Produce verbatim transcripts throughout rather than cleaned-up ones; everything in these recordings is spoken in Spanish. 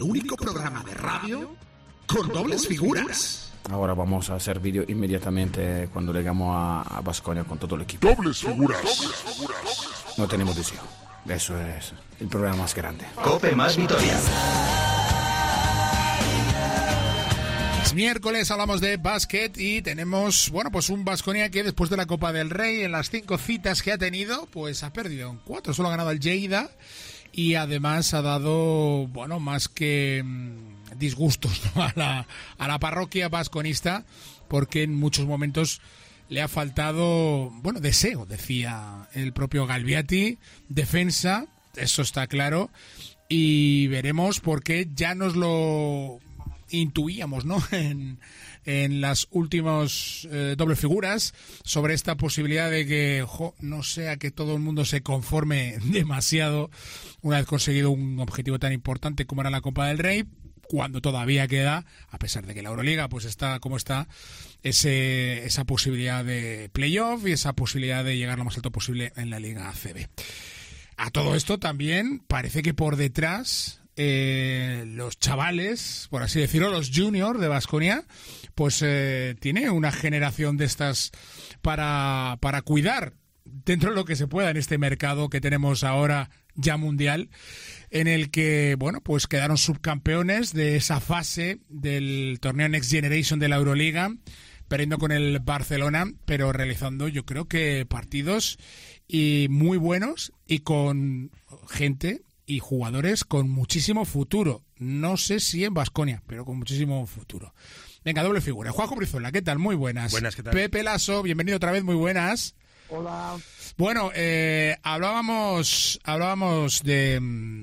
único programa de radio con dobles figuras. Ahora vamos a hacer vídeo inmediatamente cuando llegamos a Baskonia con todo el equipo. Dobles figuras. No tenemos deseo. Eso es el programa más grande. Cope más Vitoria. Es miércoles, hablamos de básquet y tenemos, bueno, pues un Baskonia que después de la Copa del Rey, en las cinco citas que ha tenido, pues ha perdido en cuatro. Solo ha ganado el Lleida y además ha dado, bueno, más que mmm, disgustos, ¿no? a la, a la parroquia basconista, porque en muchos momentos le ha faltado, bueno, deseo, decía el propio Galbiati, defensa, eso está claro, y veremos por qué ya nos lo intuíamos, ¿no? En, en las últimas eh, doble figuras sobre esta posibilidad de que jo, no sea que todo el mundo se conforme demasiado una vez conseguido un objetivo tan importante como era la Copa del Rey, cuando todavía queda, a pesar de que la Euroliga pues está como está, ese, esa posibilidad de playoff y esa posibilidad de llegar lo más alto posible en la Liga A C B. A todo esto también parece que por detrás eh, los chavales, por así decirlo, los juniors de Baskonia, pues eh, tiene una generación de estas para, para cuidar dentro de lo que se pueda en este mercado que tenemos ahora ya mundial, en el que, bueno, pues quedaron subcampeones de esa fase del torneo Next Generation de la Euroliga, perdiendo con el Barcelona, pero realizando yo creo que partidos y muy buenos y con gente y jugadores con muchísimo futuro. No sé si en Baskonia, pero con muchísimo futuro. Venga, doble figura. Juanjo Brizuela, ¿qué tal? Muy buenas. Buenas, ¿qué tal? Pepe Lasso, bienvenido otra vez, muy buenas. Hola. Bueno, eh, hablábamos hablábamos de,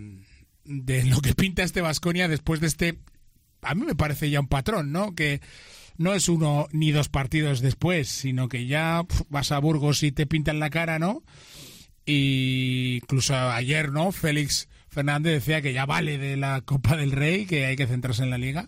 de lo que pinta este Baskonia después de este, a mí me parece ya un patrón, ¿no? Que no es uno ni dos partidos después, sino que ya pf, vas a Burgos y te pintan la cara, ¿no? Y incluso ayer, ¿no? Félix Fernández decía que ya vale de la Copa del Rey, que hay que centrarse en la Liga.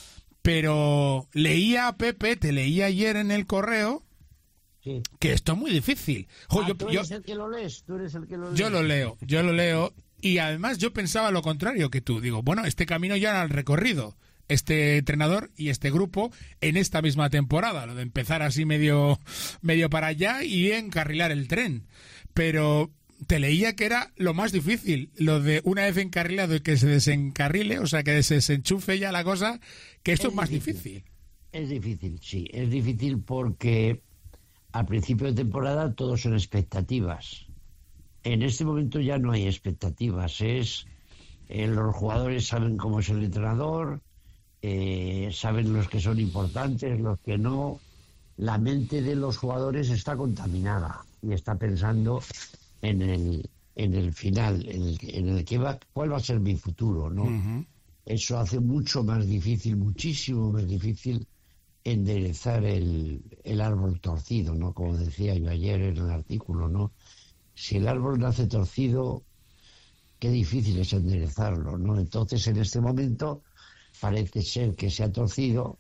Pero leía a Pepe, te leía ayer en el correo, sí, que esto es muy difícil. Jo, ah, yo, tú eres yo, el que lo lees, tú eres el que lo lees. Yo lo leo, yo lo leo. Y además yo pensaba lo contrario que tú. Digo, bueno, este camino ya al recorrido este entrenador y este grupo en esta misma temporada, lo de empezar así medio, medio para allá y encarrilar el tren. Pero te leía que era lo más difícil, lo de una vez encarrilado y que se desencarrile, o sea, que se desenchufe ya la cosa, que esto es, es más difícil. difícil. Es difícil, sí, es difícil porque al principio de temporada todo son expectativas. En este momento ya no hay expectativas, es eh, los jugadores saben cómo es el entrenador, eh, saben los que son importantes, los que no. La mente de los jugadores está contaminada y está pensando en el en el final, en el, en el que va, cuál va a ser mi futuro, ¿no? Uh-huh. Eso hace mucho más difícil, muchísimo más difícil enderezar el, el árbol torcido, ¿no? Como decía yo ayer en el artículo, ¿no? Si el árbol nace torcido, qué difícil es enderezarlo, ¿no? Entonces, en este momento, parece ser que se ha torcido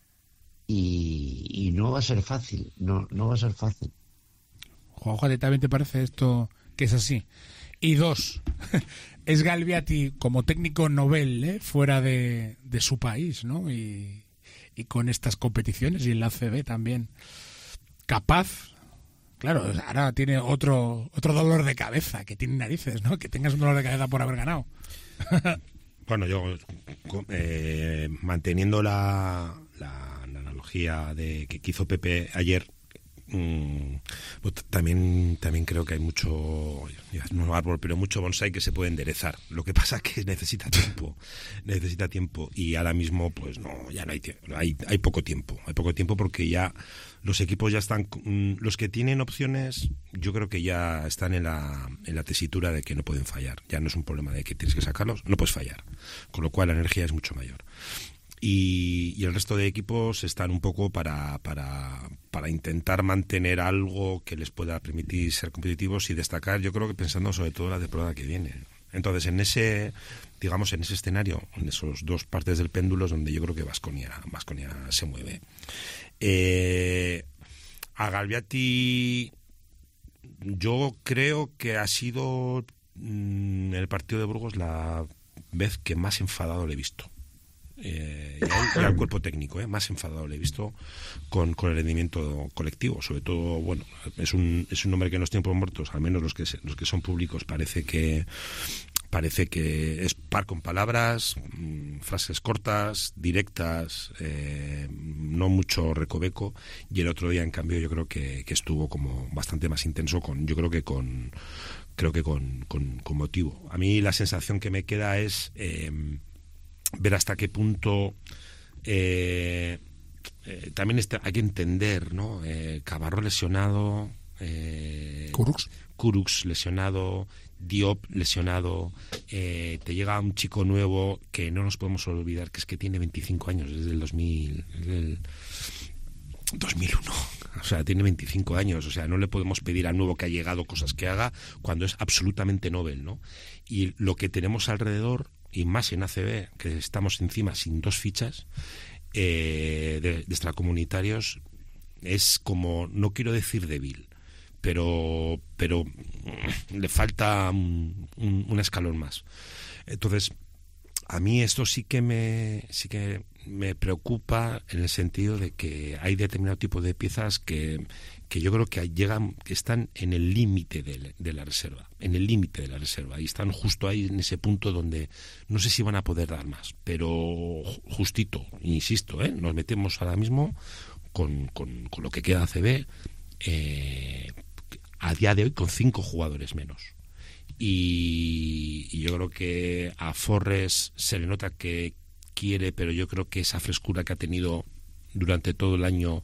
y, y no va a ser fácil, no, no va a ser fácil. Juanjo, ¿también te parece esto que es así? Y dos, es Galbiati como técnico novel, ¿eh? Fuera de, de su país, ¿no? Y, y con estas competiciones y en la A C B también. Capaz, claro, ahora tiene otro otro dolor de cabeza, que tiene narices, ¿no? Que tengas un dolor de cabeza por haber ganado. Bueno, yo eh, manteniendo la, la, la analogía de que hizo Pepe ayer, Mm, pues también también creo que hay mucho, no árbol, pero mucho bonsái que se puede enderezar. Lo que pasa es que necesita tiempo, necesita tiempo y ahora mismo pues no, ya no hay tiempo, hay hay poco tiempo, hay poco tiempo porque ya los equipos ya están, los que tienen opciones, yo creo que ya están en la en la tesitura de que no pueden fallar. Ya no es un problema de que tienes que sacarlos, no puedes fallar, con lo cual la energía es mucho mayor. Y, y el resto de equipos están un poco para, para, para intentar mantener algo que les pueda permitir ser competitivos y destacar, yo creo que pensando sobre todo en la temporada que viene. Entonces, en ese, digamos, en ese escenario, en esos dos partes del péndulo es donde yo creo que Baskonia Baskonia se mueve. Eh, a Galbiati, yo creo que ha sido mm, el partido de Burgos la vez que más enfadado le he visto. eh, y, al, y al cuerpo técnico, eh, más enfadado le he visto con, con el rendimiento colectivo. Sobre todo, bueno, es un, es un hombre que en los tiempos muertos, al menos los que, se, los que son públicos, parece que parece que es par con palabras, mmm, frases cortas, directas, eh, no mucho recoveco, y el otro día, en cambio, yo creo que, que estuvo como bastante más intenso, con yo creo que con creo que con, con, con motivo. A mí la sensación que me queda es eh, ver hasta qué punto eh, eh, también está, hay que entender, ¿no? Eh, Cabarrós lesionado, eh, Kurucs. Kurucs lesionado, Diop lesionado, eh, te llega un chico nuevo que no nos podemos olvidar que es que tiene veinticinco años, desde el dos mil, desde el dos mil uno, o sea, tiene veinticinco años, o sea, no le podemos pedir al nuevo que ha llegado cosas que haga cuando es absolutamente novel, ¿no? Y lo que tenemos alrededor, y más en A C B, que estamos encima sin dos fichas eh, de, de extracomunitarios, es como, no quiero decir débil, pero pero le falta un, un, un escalón más. Entonces, a mí esto sí que me sí que me preocupa, en el sentido de que hay determinado tipo de piezas que, que yo creo que llegan, que están en el límite de, de la reserva, en el límite de la reserva, y están justo ahí en ese punto donde no sé si van a poder dar más, pero justito, insisto, ¿eh? Nos metemos ahora mismo con, con, con lo que queda A C B, eh, a día de hoy con cinco jugadores menos. Y, y yo creo que a Forres se le nota que quiere, pero yo creo que esa frescura que ha tenido durante todo el año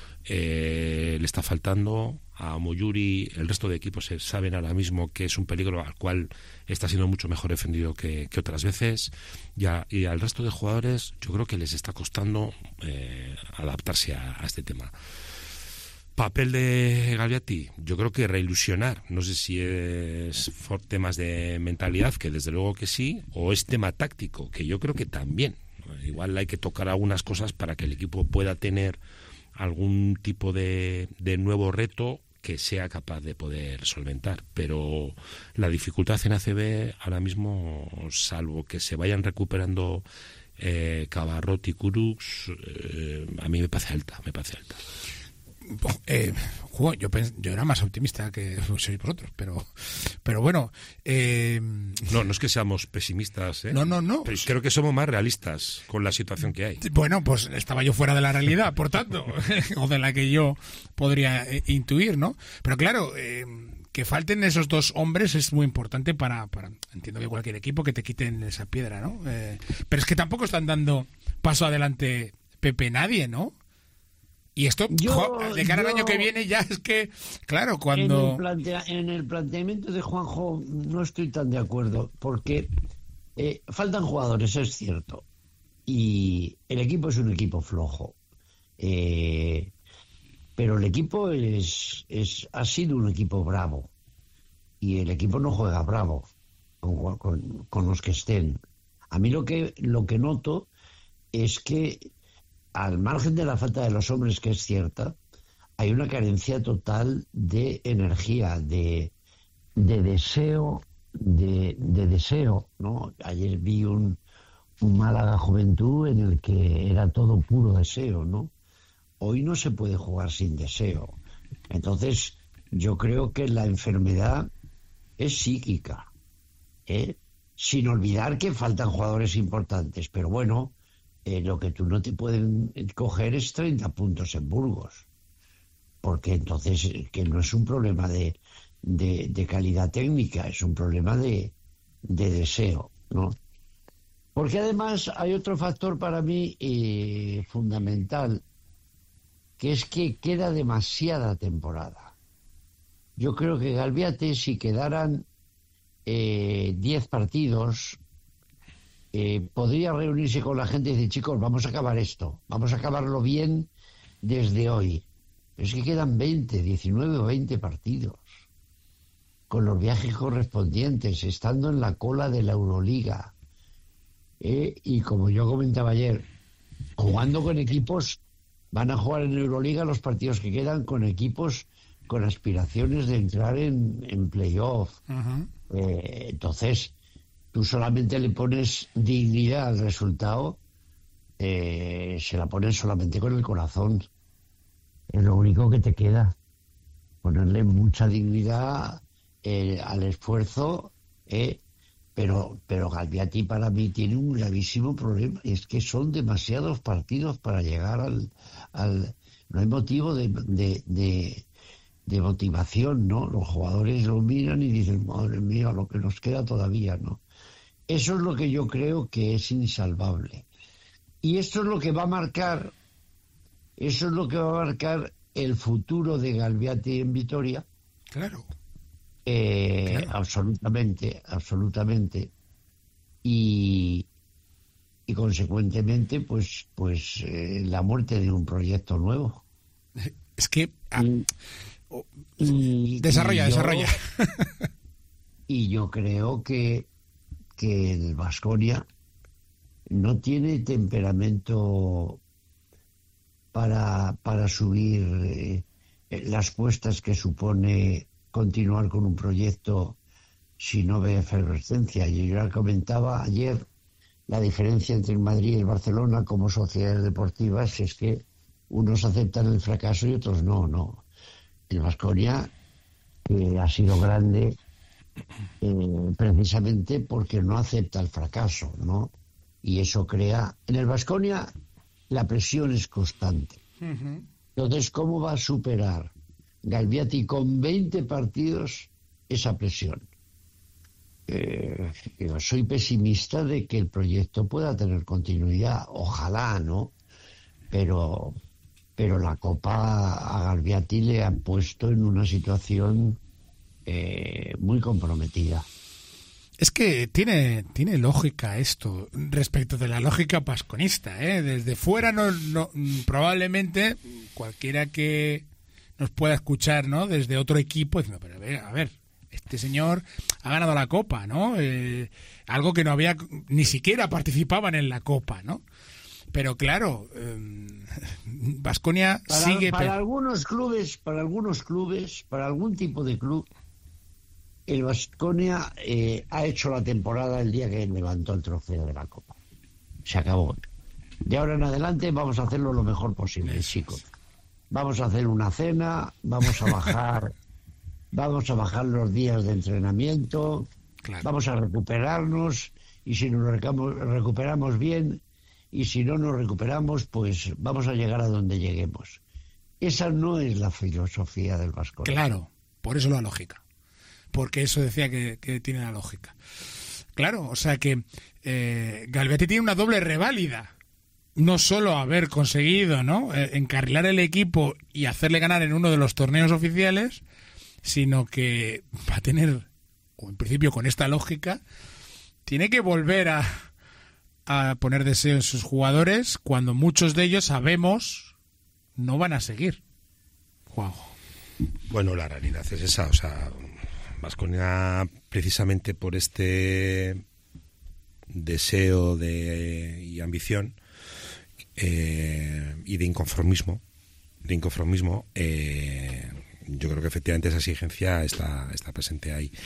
eh, le está faltando. A Moyuri, el resto de equipos saben ahora mismo que es un peligro al cual está siendo mucho mejor defendido que, que otras veces, y, a, y al resto de jugadores yo creo que les está costando eh, adaptarse a, a este tema. Papel de Galbiati, yo creo que reilusionar. No sé si es por temas de mentalidad, que desde luego que sí, o es tema táctico, que yo creo que también. Igual hay que tocar algunas cosas para que el equipo pueda tener algún tipo de, de nuevo reto que sea capaz de poder solventar. Pero la dificultad en A C B ahora mismo, salvo que se vayan recuperando eh, Cabarrós y Kurucs, eh, a mí me parece alta, me parece alta. Eh, yo, pens- yo era más optimista que sois vosotros, pero pero bueno, eh, no, no es que seamos pesimistas, ¿eh? No, no, no. Pero creo que somos más realistas con la situación que hay. Bueno, pues estaba yo fuera de la realidad, por tanto, o de la que yo podría eh, intuir, ¿no? Pero claro, eh, que falten esos dos hombres es muy importante para, para, entiendo que cualquier equipo, que te quiten esa piedra, ¿no? Eh, pero es que tampoco están dando paso adelante Pepe nadie, ¿no? Y esto, Yo, jo, de cara yo, al año que viene, ya es que, claro, cuando... En el, plantea, en el planteamiento de Juanjo no estoy tan de acuerdo, porque eh, faltan jugadores, es cierto, y el equipo es un equipo flojo, eh, pero el equipo es, es ha sido un equipo bravo, y el equipo no juega bravo con, con, con los que estén. A mí lo que, lo que noto es que, al margen de la falta de los hombres, que es cierta, hay una carencia total de energía, de, de deseo, de, de deseo, ¿no? Ayer vi un, un Málaga Juventud en el que era todo puro deseo, ¿no? Hoy no se puede jugar sin deseo. Entonces, yo creo que la enfermedad es psíquica, ¿eh? Sin olvidar que faltan jugadores importantes, pero bueno, Eh, lo que tú no te pueden coger es treinta puntos en Burgos, porque entonces que no es un problema de, de, de calidad técnica, es un problema de, de deseo, ¿no? Porque además hay otro factor para mí eh, fundamental, que es que queda demasiada temporada. Yo creo que Galbiati, si quedaran eh, diez partidos, Eh, podría reunirse con la gente y decir, chicos, vamos a acabar esto, vamos a acabarlo bien desde hoy. Pero es que quedan veinte, diecinueve o veinte partidos, con los viajes correspondientes, estando en la cola de la Euroliga. Eh, y como yo comentaba ayer, jugando con equipos, van a jugar en Euroliga los partidos que quedan con equipos con aspiraciones de entrar en, en playoff. Uh-huh. Eh, entonces... Tú solamente le pones dignidad al resultado eh, se la pones solamente con el corazón. Es lo único que te queda. Ponerle mucha dignidad eh, al esfuerzo, eh, pero, pero Galbiati para mí tiene un gravísimo problema, y es que son demasiados partidos para llegar al... al no hay motivo de, de, de, de motivación, ¿no? Los jugadores lo miran y dicen, madre mía, lo que nos queda todavía, ¿no? Eso es lo que yo creo que es insalvable. Y esto es lo que va a marcar, eso es lo que va a marcar el futuro de Galbiati en Vitoria. Claro. Eh, claro. Absolutamente, absolutamente. Y, y consecuentemente, pues, pues eh, la muerte de un proyecto nuevo. Es que... Ah, y, oh, y, desarrolla, y yo, desarrolla. Y yo creo que, que el Baskonia no tiene temperamento para, para subir eh, las cuestas que supone continuar con un proyecto si no ve efervescencia. Y yo ya comentaba ayer la diferencia entre el Madrid y el Barcelona como sociedades deportivas es que unos aceptan el fracaso y otros no, no. El Baskonia eh, ha sido grande eh, precisamente porque no acepta el fracaso, ¿no? Y eso crea... En el Baskonia la presión es constante. Uh-huh. Entonces, ¿cómo va a superar Galbiati con veinte partidos esa presión? Eh, yo soy pesimista de que el proyecto pueda tener continuidad. Ojalá, ¿no? Pero, pero la Copa a Galbiati le han puesto en una situación eh, muy comprometida. Es que tiene, tiene lógica esto respecto de la lógica pasconista, ¿eh? Desde fuera no, no, probablemente cualquiera que nos pueda escuchar, ¿no? Desde otro equipo diciendo, pero a ver, a ver, este señor ha ganado la Copa, ¿no? Eh, algo que no había, ni siquiera participaban en la Copa, ¿no? Pero claro, Baskonia eh, sigue... Para per... algunos clubes, para algunos clubes, para algún tipo de club, el Baskonia eh, ha hecho la temporada el día que levantó el trofeo de la Copa. Se acabó. De ahora en adelante vamos a hacerlo lo mejor posible, chicos. Vamos a hacer una cena, vamos a bajar, vamos a bajar los días de entrenamiento, claro. Vamos a recuperarnos y si nos recuperamos bien y si no nos recuperamos, pues vamos a llegar a donde lleguemos. Esa no es la filosofía del Baskonia. Claro, por eso la lógica. Porque eso decía que, que tiene la lógica. Claro, o sea que eh, Galbiati tiene una doble reválida. No solo haber conseguido, ¿no?, eh, encarrilar el equipo y hacerle ganar en uno de los torneos oficiales, sino que va a tener, o en principio con esta lógica, tiene que volver a, a poner deseo en sus jugadores cuando muchos de ellos sabemos no van a seguir. Wow. Bueno, la realidad es esa, o sea... Baskonia, precisamente por este deseo de y ambición eh, y de inconformismo, de inconformismo, eh, yo creo que efectivamente esa exigencia está, está presente ahí.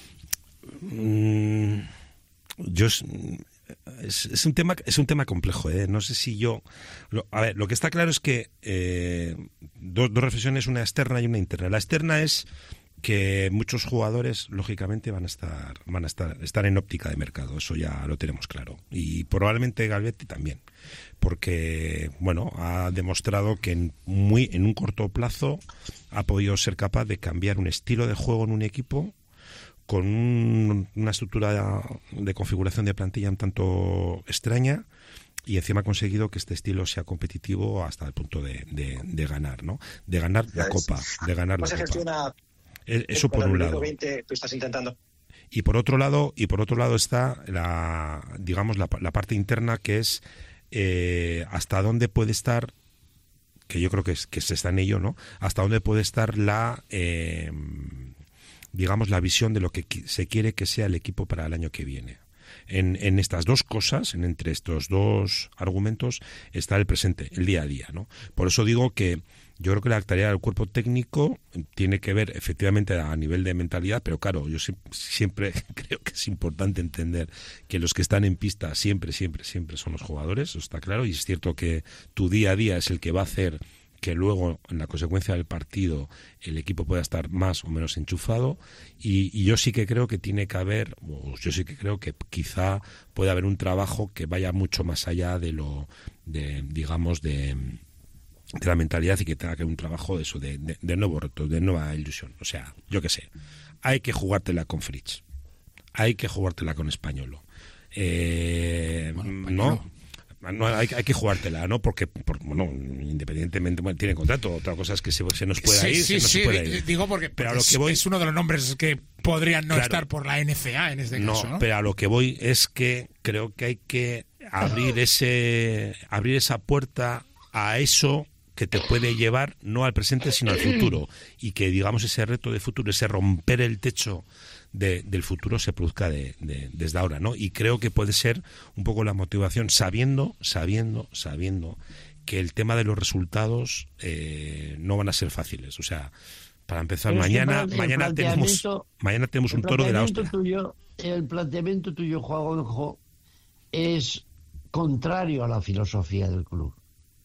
Mm, yo es, es un tema es un tema complejo, ¿eh? No sé si yo lo, a ver, lo que está claro es que eh, dos, dos reflexiones, una externa y una interna. La externa es que muchos jugadores lógicamente van a estar van a estar estar en óptica de mercado, eso ya lo tenemos claro, y probablemente Galbiati también, porque bueno, ha demostrado que en muy en un corto plazo ha podido ser capaz de cambiar un estilo de juego en un equipo con un, una estructura de configuración de plantilla un tanto extraña, y encima ha conseguido que este estilo sea competitivo hasta el punto de, de, de ganar, ¿no? De ganar la Copa, de ganar la Copa. Eso por un lado. veinte, tú estás intentando. Y por otro lado, y por otro lado está la, digamos, la, la parte interna, que es eh, hasta dónde puede estar, que yo creo que, es, que se está en ello, ¿no? Hasta dónde puede estar la, eh, digamos, la visión de lo que se quiere que sea el equipo para el año que viene. En, en estas dos cosas, en entre estos dos argumentos, está el presente, el día a día, ¿no? Por eso digo que Yo creo que la tarea del cuerpo técnico tiene que ver efectivamente a nivel de mentalidad, pero claro, yo siempre, siempre creo que es importante entender que los que están en pista siempre, siempre, siempre son los jugadores, eso está claro, y es cierto que tu día a día es el que va a hacer que luego, en la consecuencia del partido, el equipo pueda estar más o menos enchufado, y, y yo sí que creo que tiene que haber, o yo sí que creo que quizá puede haber un trabajo que vaya mucho más allá de lo, de, digamos, de, de la mentalidad, y que tenga que haber un trabajo de eso, de, de, de nuevo reto, de nueva ilusión. O sea, yo qué sé, hay que jugártela con Fritz, hay que jugártela con Españolo, eh, bueno, ¿no? No, hay, hay que jugártela, ¿no? Porque, por, bueno, independientemente, bueno, tiene contrato. Otra cosa es que se, se nos pueda sí, ir, sí, se nos sí, pueda ir. Digo porque, pero porque a lo que voy, es uno de los nombres que podrían no claro, estar por la N C A en este no, caso, ¿no? Pero a lo que voy es que creo que hay que abrir ese, abrir esa puerta a eso que te puede llevar no al presente sino al futuro, y que digamos ese reto de futuro, ese romper el techo de, del futuro se produzca de, de, desde ahora, ¿no? Y creo que puede ser un poco la motivación, sabiendo, sabiendo, sabiendo que el tema de los resultados eh, no van a ser fáciles. O sea, para empezar, Pero mañana, es que mañana tenemos, mañana tenemos un toro de la hostia. Tuyo, el planteamiento tuyo, Juanjo, es contrario a la filosofía del club.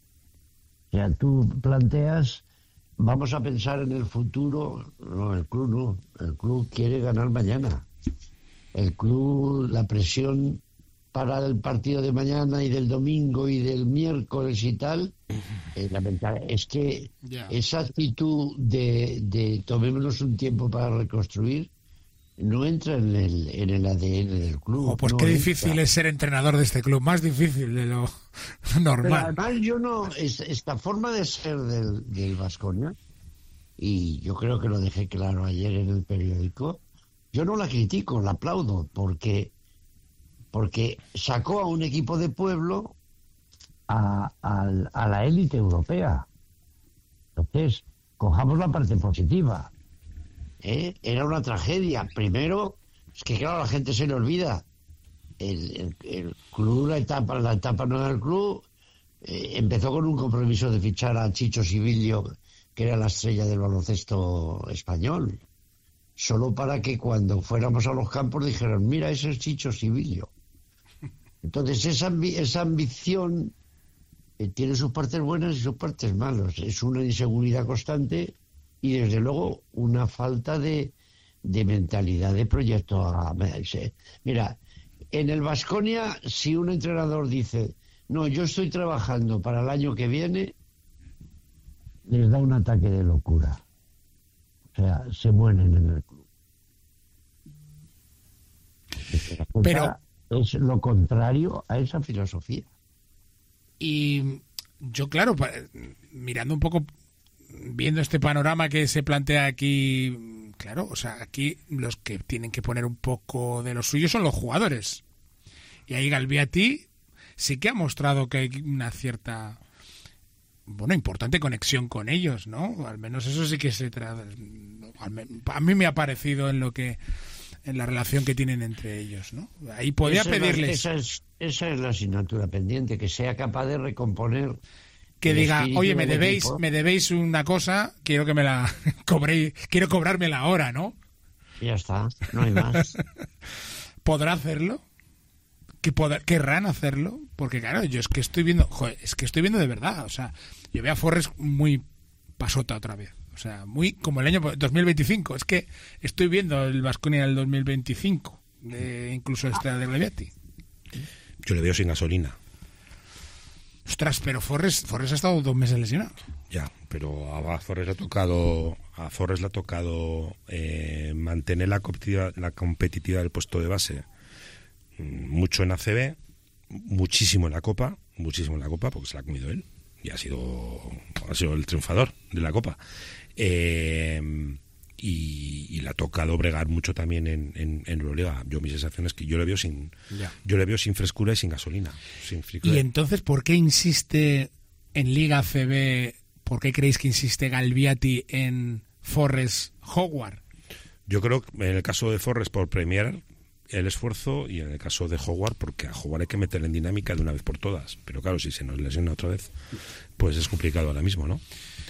O sea, tú planteas, vamos a pensar en el futuro. No, el club no. El club quiere ganar mañana. El club, la presión para el partido de mañana y del domingo y del miércoles y tal, eh, lamentable. Es que yeah. esa actitud de, de tomémonos un tiempo para reconstruir no entra en el, en el A D N del club. Oh, pues no qué entra. difícil es ser entrenador de este club, más difícil de lo normal. Pero además yo no, es, esta forma de ser del, del Baskonia, y yo creo que lo dejé claro ayer en el periódico, yo no la critico, la aplaudo, porque, porque sacó a un equipo de pueblo a, a, a la élite europea. Entonces, cojamos la parte positiva. ¿Eh? Era una tragedia. Primero, es que claro, la gente se le olvida. El, el, el club, la etapa, la etapa nueva del club, eh, empezó con un compromiso de fichar a Chicho Sibilio, que era la estrella del baloncesto español, solo para que cuando fuéramos a los campos dijeran, mira, ese es Chicho Sibilio. Entonces esa, esa ambición eh, tiene sus partes buenas y sus partes malas. Es una inseguridad constante y desde luego una falta de, de mentalidad de proyecto. A, mira, en el Baskonia, si un entrenador dice, no, yo estoy trabajando para el año que viene, les da un ataque de locura. O sea, se mueren en el club. Pero es lo contrario a esa filosofía. Y yo, claro, mirando un poco, viendo este panorama que se plantea aquí, claro, o sea, aquí los que tienen que poner un poco de lo suyo son los jugadores. Y ahí Galbiati sí que ha mostrado que hay una cierta, bueno, importante conexión con ellos, ¿no? Al menos eso sí que se trata. A mí me ha parecido en lo que, en la relación que tienen entre ellos, ¿no? Ahí podría esa pedirles. Es la, esa, es, esa es la asignatura pendiente, que sea capaz de recomponer. Que diga, oye, me debéis, equipo. me debéis una cosa, quiero que me la cobréis, quiero cobrármela ahora, ¿no? Ya está, no hay más. ¿Podrá hacerlo? ¿Que podrá, ¿Querrán hacerlo? Porque claro, yo es que estoy viendo, joder, es que estoy viendo de verdad, o sea, yo veo a Forres muy pasota otra vez, o sea, muy como el año dos mil veinticinco, es que estoy viendo el Baskonia del dos mil veinticinco, de, incluso este de Galbiati. Yo le veo sin gasolina. Ostras, pero Forres, Forres ha estado dos meses lesionado. Ya, pero a Forres le ha tocado, a Forres le ha tocado eh, mantener la competitiva, la competitividad del puesto de base, mucho en A C B, muchísimo en la Copa, muchísimo en la Copa, porque se la ha comido él y ha sido, ha sido el triunfador de la Copa. Eh, y, y le ha tocado bregar mucho también en, en, en Euroliga. Yo mis sensaciones que yo le veo sin, ya. yo le veo sin frescura y sin gasolina. Sin y entonces, ¿por qué insiste en Liga A C B? ¿Por qué creéis que insiste Galbiati en Forres Howard? Yo creo que en el caso de Forres por premiar el esfuerzo, y en el caso de Howard porque a Howard hay que meterle en dinámica de una vez por todas, pero claro, si se nos lesiona otra vez pues es complicado ahora mismo, ¿no?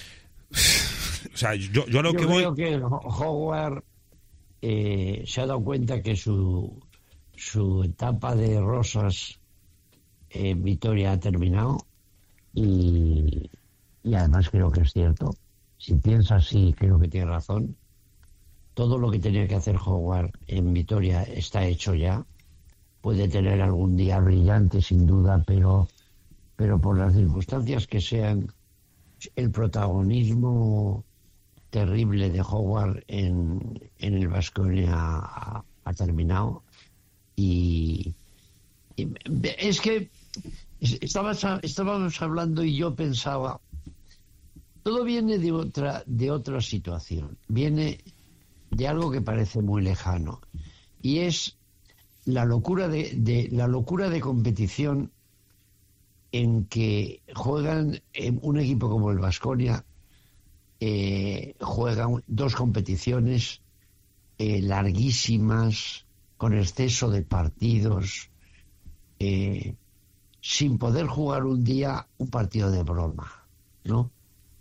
O sea, yo, yo a lo yo que creo voy... que Howard eh, se ha dado cuenta que su, su etapa de rosas en Vitoria ha terminado y, y además creo que es cierto. Si piensa así, creo que tiene razón. Todo lo que tenía que hacer Howard en Vitoria está hecho ya. Puede tener algún día brillante, sin duda, pero, pero por las circunstancias que sean, el protagonismo terrible de Howard en, en el Baskonia ha, ha terminado. Y, y es que estabas, estábamos hablando y yo pensaba, todo viene de otra, de otra situación, viene de algo que parece muy lejano, y es la locura de, de la locura de competición en que juegan en un equipo como el Baskonia, eh, juegan dos competiciones eh, larguísimas, con exceso de partidos, eh, sin poder jugar un día un partido de broma, ¿no?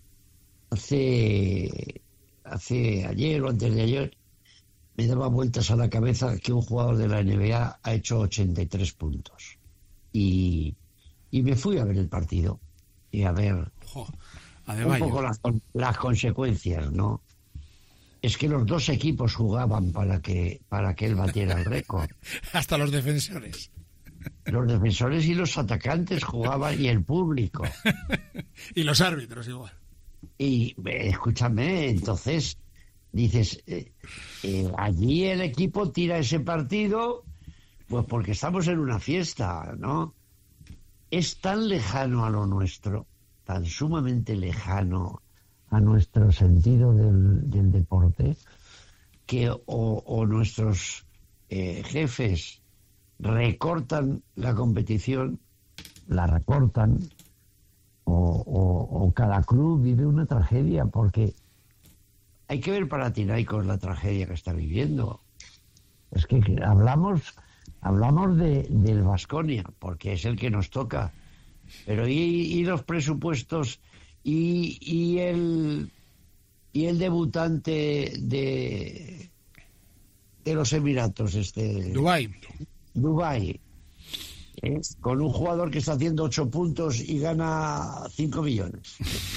Hace, hace ayer o antes de ayer me daba vueltas a la cabeza que un jugador de la N B A ha hecho ochenta y tres puntos. Y, y me fui a ver el partido y a ver Jo, un poco las, las consecuencias, ¿no? Es que los dos equipos jugaban para que, para que él batiera el récord. Hasta los defensores. Los defensores y los atacantes jugaban y el público. Y los árbitros igual. Y escúchame, entonces dices, eh, eh, allí el equipo tira ese partido, pues porque estamos en una fiesta, ¿no? Es tan lejano a lo nuestro, tan sumamente lejano a nuestro sentido del, del deporte, que o, o nuestros eh, jefes recortan la competición, la recortan, o, o, o cada club vive una tragedia, porque hay que ver para Tinaicos la tragedia que está viviendo. Es que hablamos hablamos de, del Baskonia, porque es el que nos toca, pero y, y los presupuestos y, y el y el debutante de de los Emiratos, este Dubái. Dubái, ¿eh? Con un jugador que está haciendo ocho puntos y gana cinco millones.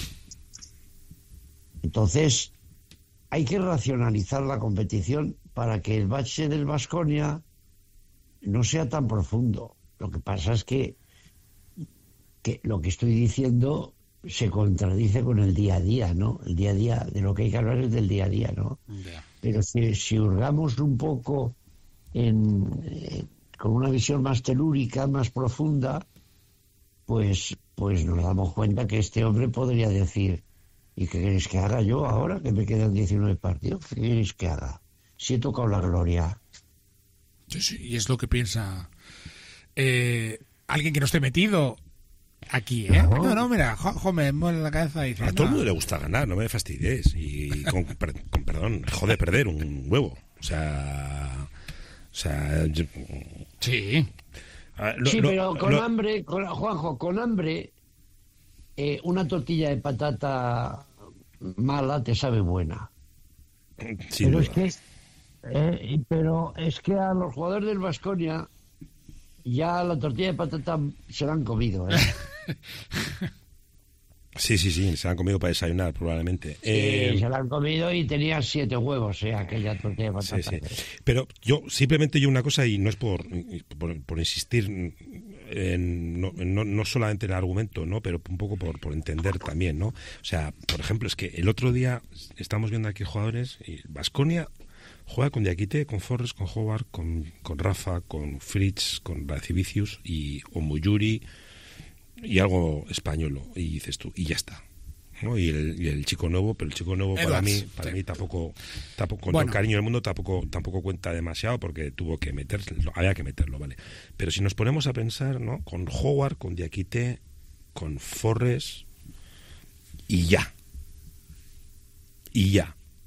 Entonces hay que racionalizar la competición para que el bache del Baskonia no sea tan profundo. Lo que pasa es que, que lo que estoy diciendo se contradice con el día a día, ¿no? El día a día, de lo que hay que hablar es del día a día, ¿no? Yeah. Pero si, si hurgamos un poco en, eh, con una visión más telúrica, más profunda, pues, pues nos damos cuenta que este hombre podría decir: ¿y qué queréis que haga yo ahora, que me quedan diecinueve partidos? ¿Qué queréis que haga? Si he tocado la gloria. Sí, sí, y es lo que piensa eh, alguien que no esté metido aquí, ¿eh? No, no, no mira, jo, jo, me mueve la cabeza y dice, a no. todo el mundo le gusta ganar, no me fastidies. Y con, per, con perdón, jode perder un huevo. O sea... O sea... Yo, sí. Uh, lo, sí, lo, pero con lo, hambre, con, Juanjo, con hambre, eh, una tortilla de patata mala te sabe buena. Sí, pero, es que, eh, pero es que a los jugadores del Baskonia ya la tortilla de patata se la han comido, ¿eh? Sí, sí, sí, se la han comido para desayunar probablemente. Sí, eh, se la han comido y tenía siete huevos, ¿eh? Aquella tortilla de patata. Sí, sí. Pero yo, simplemente yo una cosa, y no es por, por, por insistir en, no, no, no solamente en el argumento, ¿no? Pero un poco por, por entender también, ¿no? O sea, por ejemplo, es que el otro día estamos viendo aquí jugadores, y Baskonia juega con Diakite, con Forrest, con Howard, con, con Rafa, con Fritz, con Racivicius y Omuyuri y algo españolo, y dices tú, y ya está, ¿no? Y el, y el chico nuevo, pero el chico nuevo Edwards, para mí para sí. mí tampoco, tampoco con bueno. todo el cariño del mundo tampoco tampoco cuenta demasiado, porque tuvo que meterlo, había que meterlo, ¿vale? Pero si nos ponemos a pensar, ¿no? Con Howard, con Diakite, con Forrest y ya. Y ya.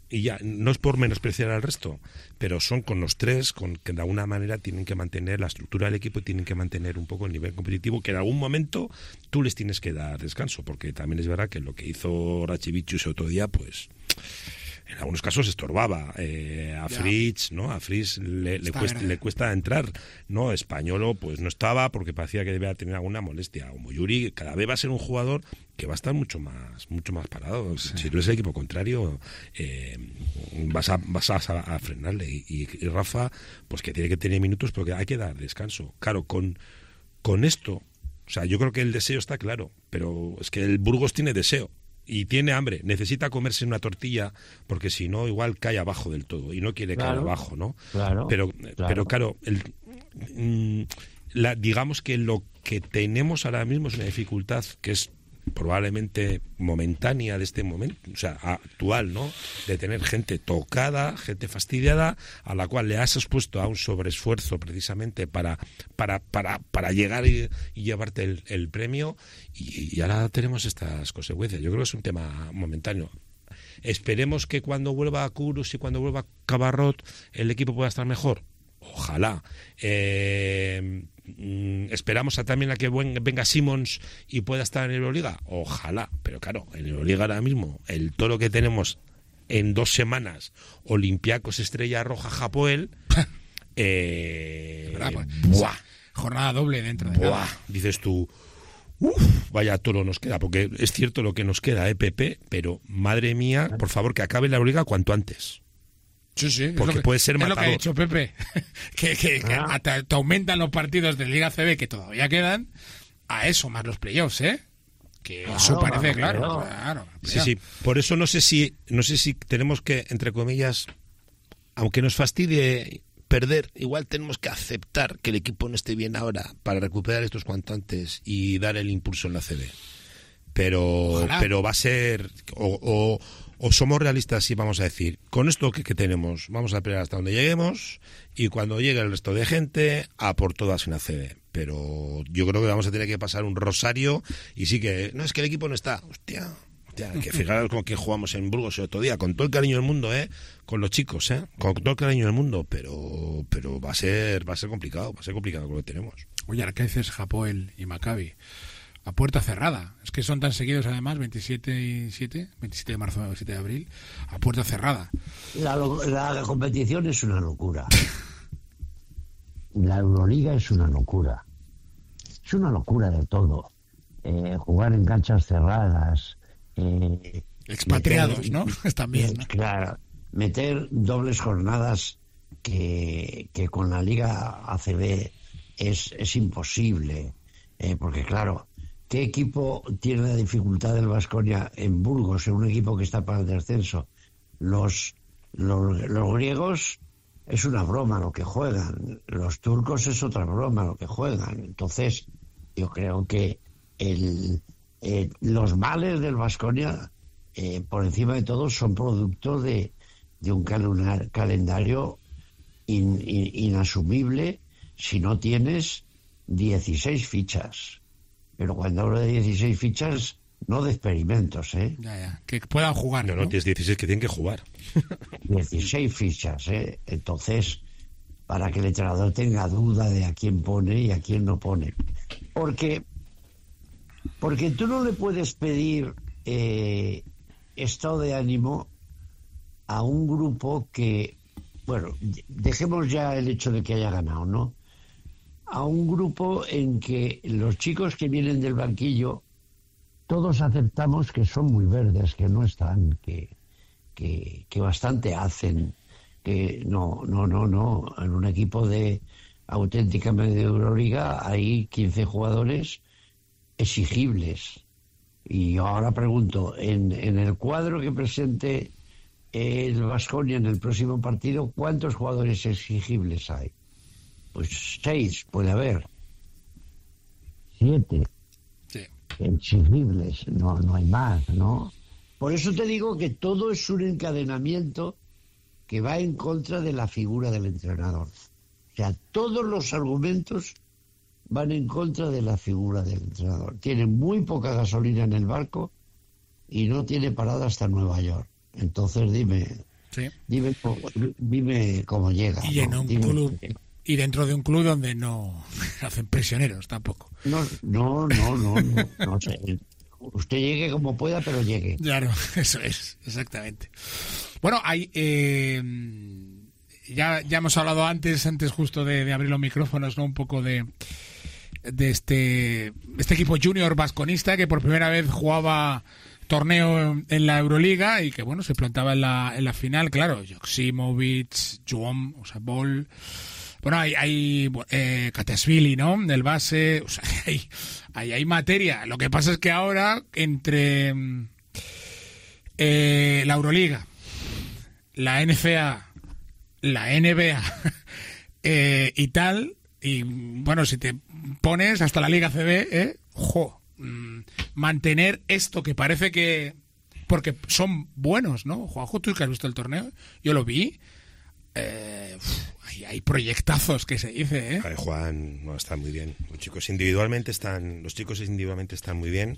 y ya, no es por menospreciar al resto, pero son con los tres con que de alguna manera tienen que mantener la estructura del equipo y tienen que mantener un poco el nivel competitivo, que en algún momento tú les tienes que dar descanso, porque también es verdad que lo que hizo Rachivichu ese otro día, pues en algunos casos estorbaba eh, a Fritz, ¿no? A Fritz le, le, cuesta, le cuesta entrar, ¿no? Españolo pues no estaba porque parecía que debía tener alguna molestia. O Yuri cada vez va a ser un jugador que va a estar mucho más mucho más parado. Sí. Si tú eres el equipo contrario, eh, vas a vas a, a frenarle. Y, y, y Rafa, pues que tiene que tener minutos, porque hay que dar descanso. Claro, con, con esto, o sea, yo creo que el deseo está claro, pero es que el Burgos tiene deseo. Y tiene hambre, necesita comerse una tortilla, porque si no igual cae abajo del todo y no quiere claro, caer abajo, ¿no? Claro, pero claro. pero claro, el, mm, la, digamos que lo que tenemos ahora mismo es una dificultad que es probablemente momentánea de este momento, o sea, actual, ¿no? De tener gente tocada, gente fastidiada, a la cual le has expuesto a un sobreesfuerzo precisamente para para para para llegar y, y llevarte el, el premio, y, y ahora tenemos estas consecuencias. Yo creo que es un tema momentáneo. Esperemos que cuando vuelva Kurus y cuando vuelva Cabarrot el equipo pueda estar mejor. Ojalá. Eh, esperamos a también a que venga Simons y pueda estar en Euroliga. Ojalá. Pero claro, en Euroliga ahora mismo, el toro que tenemos en dos semanas, Olympiacos, Estrella Roja, Hapoel, eh, pues, buah, jornada doble dentro de buah, nada. Dices tú, uf, vaya toro nos queda, porque es cierto lo que nos queda, eh, Pepe, pero madre mía, por favor, que acabe la Euroliga cuanto antes. Sí, sí, porque es lo que, puede ser matador. Es lo que ha dicho Pepe, que, que, que Ah. te, te aumentan los partidos de Liga C B que todavía quedan, a eso más los playoffs, ¿eh? Que Claro, eso parece claro, claro. claro. claro Sí, sí. Por eso no sé si no sé si tenemos que, entre comillas, aunque nos fastidie perder, igual tenemos que aceptar que el equipo no esté bien ahora para recuperar estos cuanto antes y dar el impulso en la C B. Pero Ojalá. pero va a ser o, o o somos realistas y vamos a decir, con esto que, que tenemos, vamos a pelear hasta donde lleguemos, y cuando llegue el resto de gente, a por todas en la C B. Pero yo creo que vamos a tener que pasar un rosario, y sí que, no, es que el equipo no está, hostia, hostia, que fijaros con que jugamos en Burgos el otro día, con todo el cariño del mundo, eh, con los chicos, eh, con todo el cariño del mundo, pero pero va a ser, va a ser complicado, va a ser complicado con lo que tenemos. Oye, ahora que dices Hapoel y Maccabi, a puerta cerrada. Es que son tan seguidos además, veintisiete y siete, veintisiete de marzo, siete de abril, a puerta cerrada. La, la competición es una locura. La Euroliga es una locura. Es una locura de todo. Eh, jugar en canchas cerradas. Eh, Expatriados, meter, ¿no? También, ¿no? Claro. Meter dobles jornadas que, que con la Liga A C B es, es imposible. Eh, porque claro, ¿qué equipo tiene la dificultad del Baskonia en Burgos, en un equipo que está para el descenso? Los, los, los griegos es una broma lo que juegan, los turcos es otra broma lo que juegan. Entonces, yo creo que el, eh, los males del Baskonia, eh, por encima de todo, son producto de, de un calunar, calendario in, in, inasumible si no tienes dieciséis fichas. Pero cuando hablo de dieciséis fichas, no de experimentos, ¿eh? Ya, ya. Que puedan jugar. No, No, no, tienes dieciséis que tienen que jugar. dieciséis fichas, ¿eh? Entonces, para que el entrenador tenga duda de a quién pone y a quién no pone. Porque, porque tú no le puedes pedir eh, estado de ánimo a un grupo que, bueno, dejemos ya el hecho de que haya ganado, ¿no? A un grupo en que los chicos que vienen del banquillo, todos aceptamos que son muy verdes, que no están, que, que, que bastante hacen, que no, no, no, no, en un equipo de auténticamente de Euroliga hay quince jugadores exigibles. Y yo ahora pregunto, en, en el cuadro que presente el Baskonia en el próximo partido, ¿cuántos jugadores exigibles hay? Pues seis puede haber. Siete. Sí. Exigibles, no, no hay más, ¿no? Por eso te digo que todo es un encadenamiento que va en contra de la figura del entrenador. O sea, todos los argumentos van en contra de la figura del entrenador. Tiene muy poca gasolina en el barco y no tiene parada hasta Nueva York. Entonces dime, Sí. Dime, dime cómo llega. Y en ¿no? un Dime club, cómo y dentro de un club donde no hacen prisioneros tampoco. No, no, no, no, no, no sé. Usted llegue como pueda, pero llegue. Claro, eso es, exactamente. Bueno, hay... Eh, ya, ya hemos hablado antes, antes justo de, de abrir los micrófonos, ¿no? Un poco de... de este este equipo junior vasconista que por primera vez jugaba torneo en la Euroliga y que bueno se plantaba en la en la final, claro, Joksimovic, Juom, o sea, Bol, bueno, hay hay eh, Katasvili, ¿no? Del base, o sea, hay, hay hay materia. Lo que pasa es que ahora entre eh, la Euroliga, la N C A A, la N B A eh, y tal, y bueno, si te pones hasta la Liga C B, ¿eh? ¡Jo! Mm, mantener esto que parece que... Porque son buenos, ¿no? Juanjo, tú que has visto el torneo, yo lo vi. Eh, uf, hay, hay proyectazos que se dice, ¿eh? Ay, Juan, no, está muy bien. Los chicos individualmente están, los chicos individualmente están muy bien.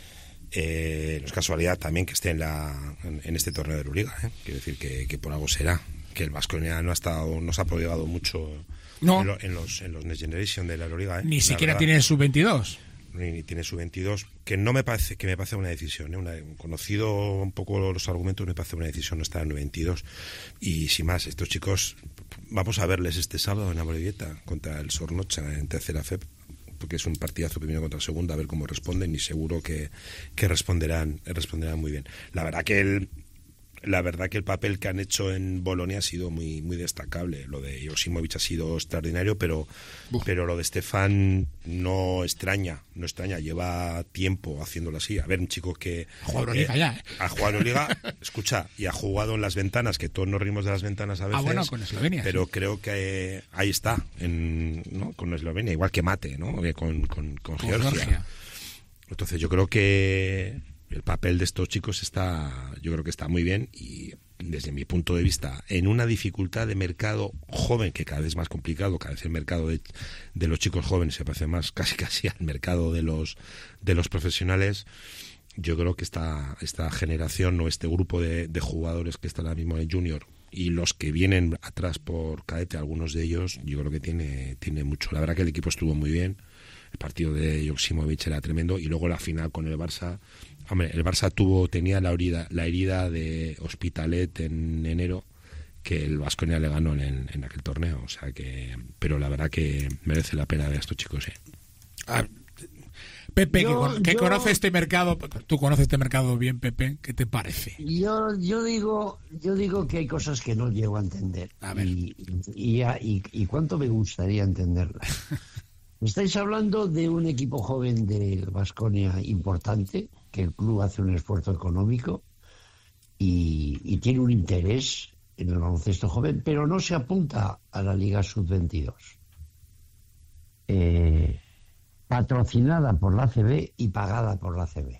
Eh, no es casualidad también que esté en, la, en, en este torneo de Euroliga, ¿eh? Quiero decir que, que por algo será. Que el Baskonia no ha estado, no se ha prodigado mucho... No. En, lo, en los en los Next Generation de la Euroliga, ¿eh? Ni la siquiera verdad, tiene sub veintidós. Ni, ni tiene sub veintidós, que no me parece que me parece una decisión, ¿eh? Una, conocido un poco los argumentos, me parece una decisión no estar en veintidós. Y sin más, estos chicos vamos a verles este sábado en Amorebieta contra el Sornocha en tercera F E P, porque es un partidazo primero contra segunda, a ver cómo responden, y seguro que, que responderán responderán muy bien. La verdad que el La verdad que el papel que han hecho en Bolonia ha sido muy muy destacable. Lo de Joksimovic ha sido extraordinario, pero Uf. pero lo de Stefan no extraña, no extraña. Lleva tiempo haciéndolo así. A ver, un chico que ha jugado Euroliga eh, ya, ¿eh? Ha jugado Euroliga, escucha, y ha jugado en las ventanas, que todos nos rimos de las ventanas a veces. Ah, bueno, con Eslovenia. Pero sí. creo que eh, ahí está, en, ¿no? Con Eslovenia, igual que Mate, ¿no? Con, con, con, con Georgia. Georgia. Entonces yo creo que el papel de estos chicos está, yo creo que está muy bien, y desde mi punto de vista, en una dificultad de mercado joven, que cada vez es más complicado, cada vez el mercado de, de los chicos jóvenes se parece más casi casi al mercado de los de los profesionales. Yo creo que esta, esta generación o este grupo de, de jugadores que está ahora mismo en Junior y los que vienen atrás por cadete, algunos de ellos, yo creo que tiene, tiene mucho. La verdad que el equipo estuvo muy bien. El partido de Joksimovic era tremendo, y luego la final con el Barça. Hombre, el Barça tuvo tenía la herida, la herida de Hospitalet en enero, que el Baskonia le ganó en, en aquel torneo. O sea que, pero la verdad que merece la pena ver a estos chicos, ¿eh? Ah, Pepe, yo, que, que yo, conoce este mercado, tú conoces este mercado bien, Pepe, ¿qué te parece? Yo yo digo yo digo que hay cosas que no llego a entender. A ver. Y, y, y, y cuánto me gustaría entenderlas. Estáis hablando de un equipo joven de Baskonia importante, que el club hace un esfuerzo económico y, y tiene un interés en el baloncesto joven, pero no se apunta a la Liga sub veintidós. Eh, patrocinada por la A C B y pagada por la A C B.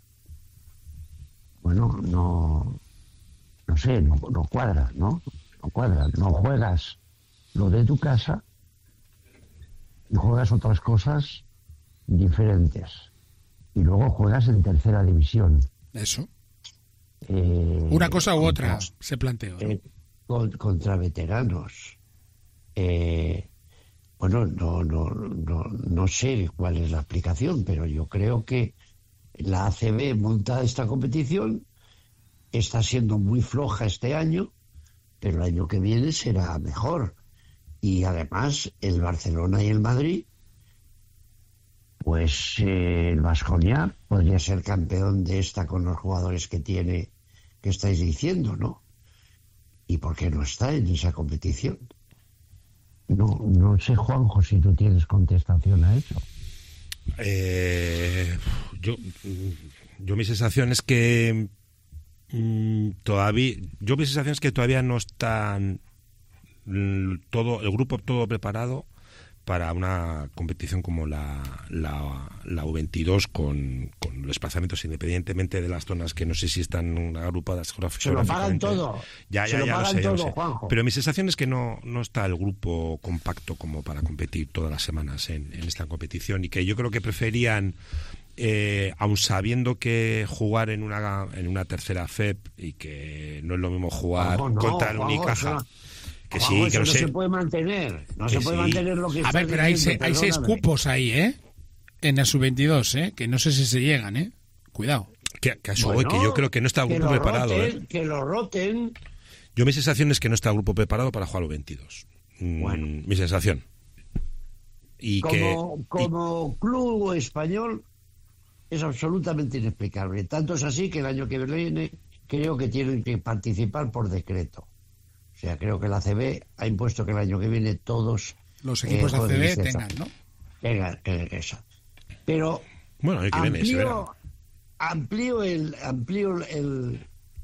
Bueno, no, no sé, no, no cuadra, ¿no? No cuadra, no juegas lo de tu casa y juegas otras cosas diferentes. Y luego juegas en tercera división. Eso. Eh, Una cosa u contra, otra se planteó, ¿no? Eh, con, contra veteranos. Eh, bueno, no, no, no, no sé cuál es la explicación, pero yo creo que la A C B monta esta competición, está siendo muy floja este año, pero el año que viene será mejor. Y además el Barcelona y el Madrid, pues eh, el Baskonia podría ser campeón de esta con los jugadores que tiene, que estáis diciendo, ¿no? ¿Y por qué no está en esa competición? No, no sé, Juanjo, si tú tienes contestación a eso. Eh, yo, yo mi sensación es que mmm, todavía, yo mi sensación es que todavía no están todo el grupo todo preparado para una competición como la, la, la U veintidós con, con los desplazamientos, independientemente de las zonas que no sé si están agrupadas geográficamente. Se lo pagan todo. Ya, ya, Se ya lo lo sé, todo, ya lo sé. Juanjo. Pero mi sensación es que no, no está el grupo compacto como para competir todas las semanas en, en esta competición, y que yo creo que preferían eh, aun sabiendo que jugar en una en una tercera F E P y que no es lo mismo jugar Ojo, no, contra el ojo, Unicaja, eso, que ojo, sí, eso que lo no sé. se puede mantener, no Que se puede sí. mantener lo que A está ver, pero hay, se- diciendo, hay seis perdóname. cupos ahí, ¿eh? En la sub veintidós, ¿eh? Que no sé si se llegan, ¿eh? Cuidado. Que, que eso, Bueno, que yo creo que no está el que grupo lo preparado. roten, ¿eh? Que lo roten. Yo mi sensación es que no está el grupo preparado para jugar a los veintidós. Mm, Bueno. Mi sensación. Y Como, que y- como club español es absolutamente inexplicable. Tanto es así que el año que viene creo que tienen que participar por decreto. O sea, creo que la C B ha impuesto que el año que viene todos Los equipos eh, de A C B jueguen tengan, esa- ¿no? tengan, tengan eso. Pero bueno, el que viene se verá. amplío, amplío el amplío el,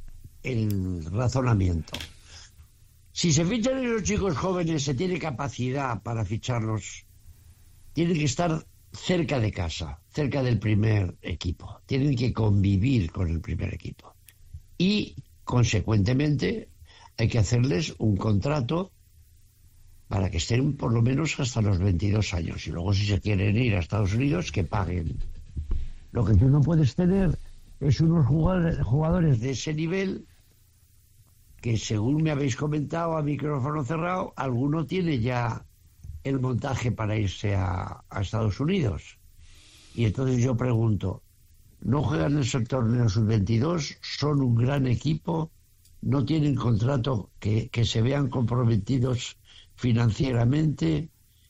el razonamiento. Si se fichan esos chicos jóvenes, se tiene capacidad para ficharlos. Tienen que estar cerca de casa, cerca del primer equipo. Tienen que convivir con el primer equipo. Y, consecuentemente, hay que hacerles un contrato para que estén por lo menos hasta los veintidós años. Y luego, si se quieren ir a Estados Unidos, que paguen. Lo que tú no puedes tener es unos jugadores, jugadores de ese nivel que, según me habéis comentado a micrófono cerrado, alguno tiene ya el montaje para irse a, a Estados Unidos. Y entonces yo pregunto, ¿no juegan en el torneo sub veintidós? ¿Son un gran equipo? ¿No tienen contrato que, que se vean comprometidos financieramente?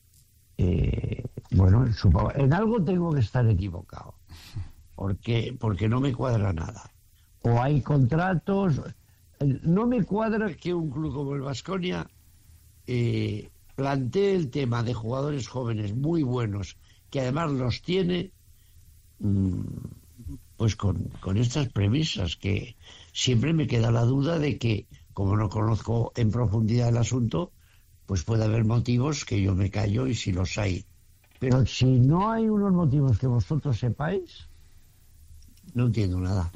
Eh, bueno, supongo, en algo tengo que estar equivocado, porque, porque no me cuadra nada. O hay contratos. No me cuadra que un club como el Baskonia eh, plantee el tema de jugadores jóvenes muy buenos, que además los tiene, mmm, pues con, con estas premisas, que siempre me queda la duda de que, como no conozco en profundidad el asunto, pues puede haber motivos que yo me callo, y si los hay. Pero si no hay unos motivos que vosotros sepáis, no entiendo nada.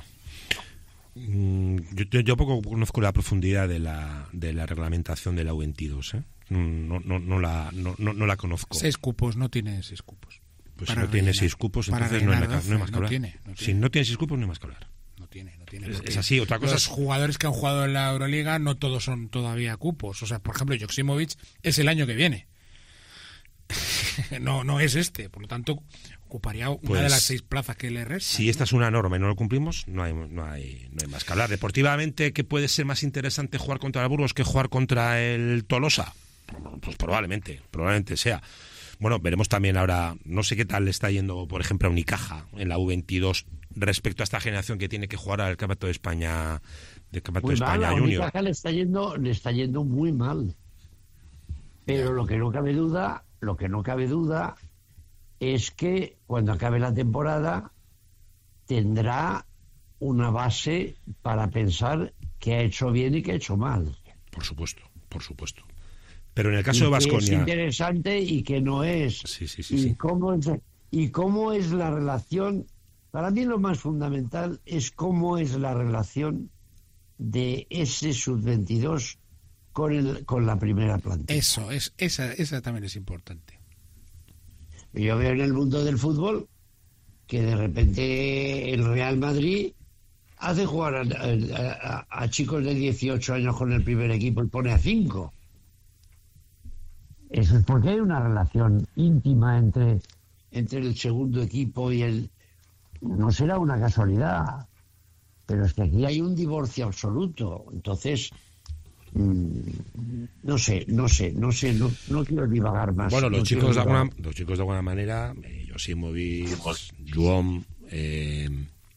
Yo, yo, yo poco conozco la profundidad de la, de la reglamentación de la U veintidós, ¿eh? No, no, no, la, no, no, no la conozco. Seis cupos, no tiene seis cupos. Pues Para si no tiene rellenar. seis cupos, Para entonces no hay, rellenar no hay más que no hablar. tiene, no Si tiene. no tiene seis cupos, no hay más que hablar. No tiene, no tiene. Es, porque es así. Otra cosa los es... jugadores que han jugado en la Euroliga no todos son todavía cupos. O sea, por ejemplo, Joksimovic es el año que viene. no, no es este. Por lo tanto, ocuparía una Pues, de las seis plazas que le restan. Si esta es una norma y no lo cumplimos, no hay, no hay, no hay más que hablar. Deportivamente, ¿qué puede ser más interesante jugar contra el Burgos que jugar contra el Tolosa? Pues probablemente, probablemente sea. Bueno, veremos también ahora, no sé qué tal le está yendo, por ejemplo, a Unicaja en la U veintidós respecto a esta generación que tiene que jugar al Campeonato de España, del Campeonato Muy de mal, España a Junior. Unicaja le está yendo, le está yendo muy mal. Pero lo que no cabe duda, lo que no cabe duda es que cuando acabe la temporada tendrá una base para pensar qué ha hecho bien y qué ha hecho mal. Por supuesto, por supuesto. Pero en el caso Y de qué es Baskonia, interesante y que no es. sí, sí, sí, y sí. cómo es, y cómo es la relación. Para mí lo más fundamental es cómo es la relación de ese sub veintidós con el con la primera plantilla. Eso, es, esa, esa también es importante. Yo veo en el mundo del fútbol que de repente el Real Madrid hace jugar a, a- a- a chicos de dieciocho años con el primer equipo y pone a cinco. Eso es porque hay una relación íntima entre, entre el segundo equipo y el... No será una casualidad, pero es que aquí hay un divorcio absoluto. Entonces, mmm, no sé, no sé, no sé, no, no quiero divagar más. Bueno, los no quiero chicos de divagar. alguna, los chicos de alguna manera, eh, Josimovic, Juom, eh,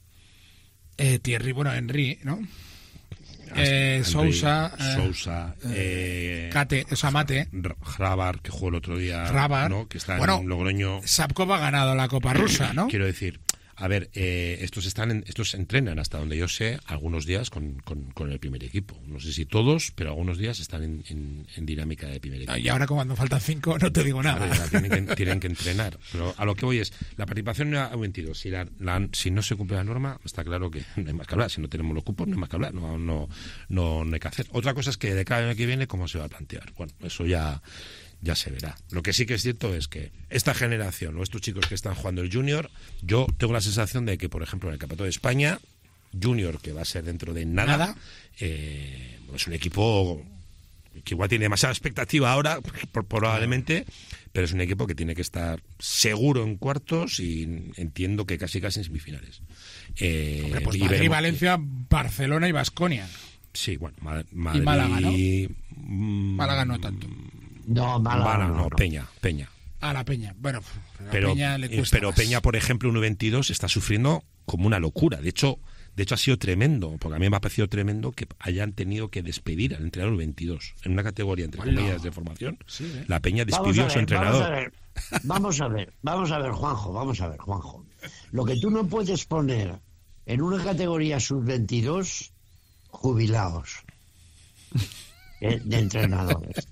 Eh, Thierry, bueno, Henry, ¿no? Eh, Henry, Sousa, eh, Sousa, eh, Kate, o sea, Mate, R- Hrabar, que jugó el otro día, Hrabar. ¿no? Que está Bueno, en Logroño. Sapkov ha ganado la Copa Rusa, ¿no? Quiero decir, a ver, eh, estos están en- estos entrenan hasta donde yo sé algunos días con, con, con el primer equipo. No sé si todos, pero algunos días están en, en, en dinámica de primer equipo. Y ahora, cuando faltan cinco, no te digo nada. Claro, ya tienen, que, tienen que entrenar. Pero a lo que voy es, la participación en la U veintidós, si, la, la- si no se cumple la norma, está claro que no hay más que hablar. Si no tenemos los cupos, no hay más que hablar. No, no, no, no hay que hacer. Otra cosa es que de cada año que viene, ¿cómo se va a plantear? Bueno, eso ya, ya se verá. Lo que sí que es cierto es que esta generación, o estos chicos que están jugando el Junior, yo tengo la sensación de que, por ejemplo, en el Campeonato de España, Junior, que va a ser dentro de nada, ¿Nada? Eh, es un equipo que igual tiene demasiada expectativa ahora, probablemente, pero es un equipo que tiene que estar seguro en cuartos y entiendo que casi casi en semifinales. Eh, Hombre, pues y Madrid, veremos- Valencia, Barcelona y Baskonia. Sí, bueno, Ma- Madrid, Y Málaga, ¿no? mm, Málaga no tanto. No, Málaga, Málaga, no, no, no. Peña, Peña. A la Peña. Bueno, a la Pero Peña le eh, cuesta pero más. Peña, por ejemplo, uno veintidós está sufriendo como una locura. De hecho, de hecho ha sido tremendo, porque a mí me ha parecido tremendo que hayan tenido que despedir al entrenador veintidós en una categoría entre Hola. comillas de formación. Sí, ¿eh? La Peña Vamos despidió a a su ver, entrenador. Vamos a ver, vamos a ver, vamos a ver, Juanjo, vamos a ver, Juanjo. Lo que tú no puedes poner en una categoría sub veintidós, jubilados eh, de entrenadores.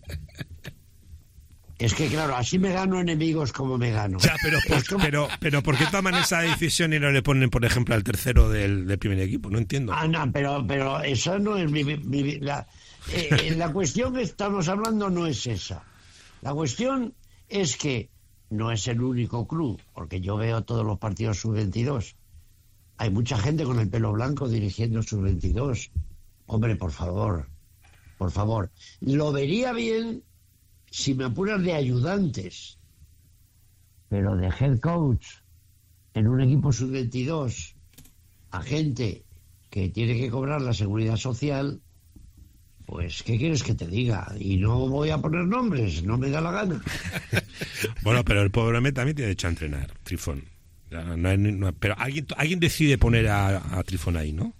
Es que, claro, así me gano enemigos como me gano. Ya, pero, por, pero, pero ¿por qué toman esa decisión y no le ponen, por ejemplo, al tercero del, del primer equipo? No entiendo. Ah, no, pero, pero esa no es mi... mi- mi- la, eh, la cuestión que estamos hablando no es esa. La cuestión es que no es el único club, porque yo veo todos los partidos sub veintidós. Hay mucha gente con el pelo blanco dirigiendo sub veintidós. Hombre, por favor, por favor. Lo vería bien si me apuras de ayudantes, pero de head coach en un equipo sub veintidós a gente que tiene que cobrar la seguridad social, pues, ¿qué quieres que te diga? Y no voy a poner nombres, no me da la gana. Bueno, pero el pobre hombre también tiene derecho a entrenar, Trifón. Ya, no hay- no- pero alguien, alguien decide poner a, a Trifón ahí, ¿no?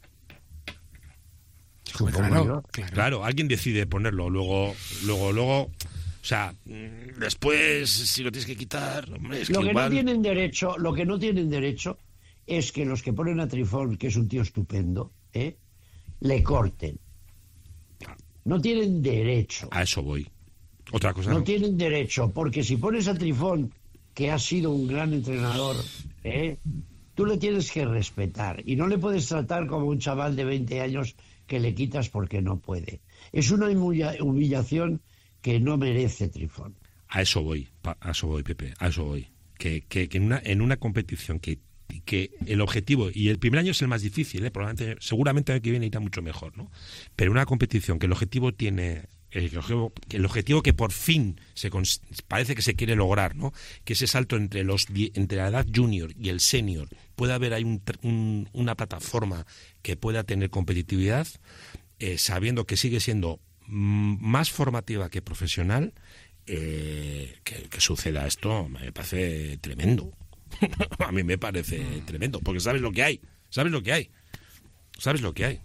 Supongo Claro, yo. claro. Claro, alguien decide ponerlo, luego, luego, luego, o sea, mm, después si lo tienes que quitar, hombre, es Lo que que igual... no tienen derecho, lo que no tienen derecho es que los que ponen a Trifón, que es un tío estupendo, ¿eh? le corten. No tienen derecho. A eso voy. Otra cosa No no. tienen derecho, porque si pones a Trifón, que ha sido un gran entrenador, ¿eh? tú le tienes que respetar y no le puedes tratar como un chaval de veinte años que le quitas porque no puede. Es una humilla- humillación que no merece Trifón. A eso voy, pa- a eso voy, Pepe, a eso voy. Que, que, que en, una, en una competición que, que el objetivo, y el primer año es el más difícil, ¿eh? Probablemente, seguramente el año que viene irá mucho mejor, ¿no? Pero una competición que el objetivo tiene, el objetivo, que el objetivo que por fin se cons- parece que se quiere lograr, ¿no? Que ese salto entre los die- entre la edad junior y el senior pueda haber ahí un tr- un- una plataforma que pueda tener competitividad, eh, sabiendo que sigue siendo mm, más formativa que profesional. Eh, que, que suceda esto me parece tremendo. A mí me parece tremendo, porque sabes lo que hay, sabes lo que hay, sabes lo que hay.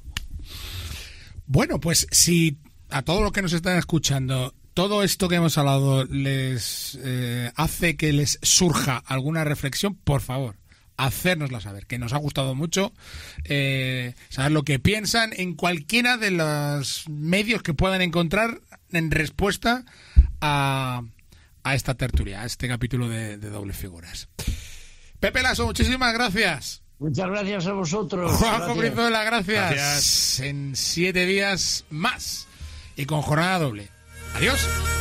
Bueno, pues si a todos los que nos están escuchando todo esto que hemos hablado les eh, hace que les surja alguna reflexión, por favor, hacérnosla saber, que nos ha gustado mucho eh, saber lo que piensan en cualquiera de los medios que puedan encontrar en respuesta a, a esta tertulia, a este capítulo de, de Dobles Figuras. Pepe Lasso, muchísimas gracias. Muchas gracias a vosotros. Juanjo Gracias. Brizuela, gracias. Gracias. En siete días más y con jornada doble. Adiós.